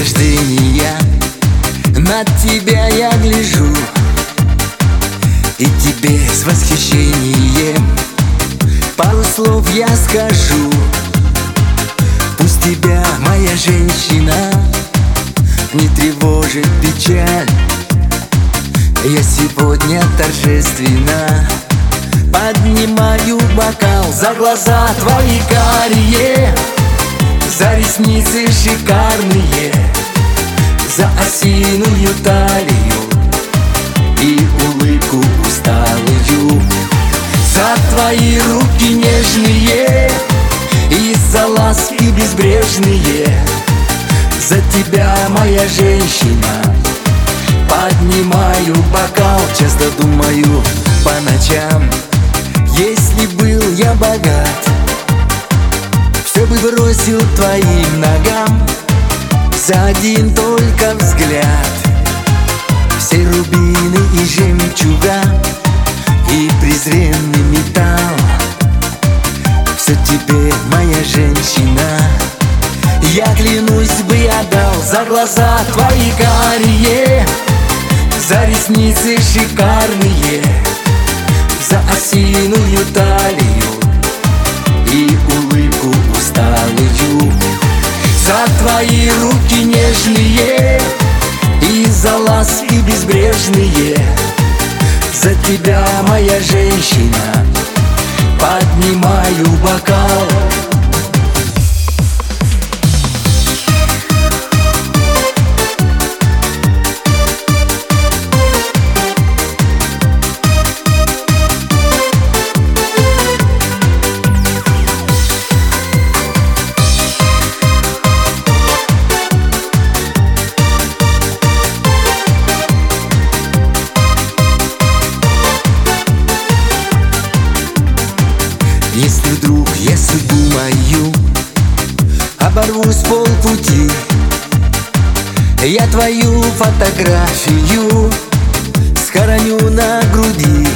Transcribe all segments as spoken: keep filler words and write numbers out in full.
рождения на тебя я гляжу, и тебе с восхищением пару слов я скажу. Пусть тебя, моя женщина, не тревожит печаль. Я сегодня торжественно поднимаю бокал за глаза твои карие, за ресницы шикарные, за осиную талию и улыбку усталую, за твои руки нежные и за ласки безбрежные. За тебя, моя женщина, поднимаю бокал. Часто думаю по ночам, если был я богат, все бы бросил твоим ногам за один только взгляд. Все рубины и жемчуга и презренный металл, все тебе, моя женщина, я клянусь бы отдал. За глаза твои карие, за ресницы шикарные, за осиную талию и улыбку усталую, за твои руки нежные и за ласки безбрежные. За тебя, моя женщина, поднимаю бокал. Если вдруг я судьбу мою оборву с полпути, я твою фотографию схороню на груди.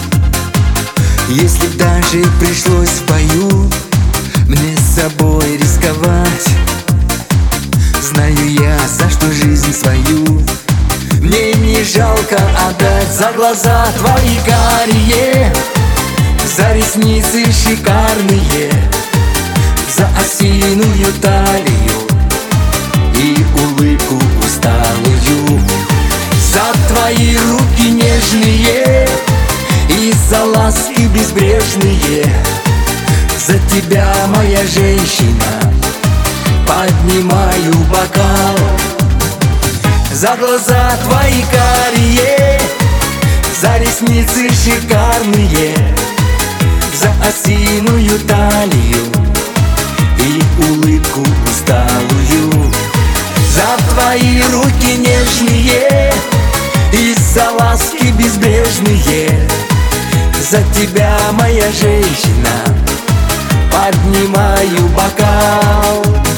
Если даже пришлось в бою мне с собой рисковать, знаю я, за что жизнь свою мне не жалко отдать. За глаза твои карие, за ресницы шикарные, за осиную талию и улыбку усталую, за твои руки нежные и за ласки безбрежные. За тебя, моя женщина, поднимаю бокал. За глаза твои карие, за ресницы шикарные, за осиную талию и улыбку усталую, за твои руки нежные и за ласки безбрежные. За тебя, моя женщина, поднимаю бокал.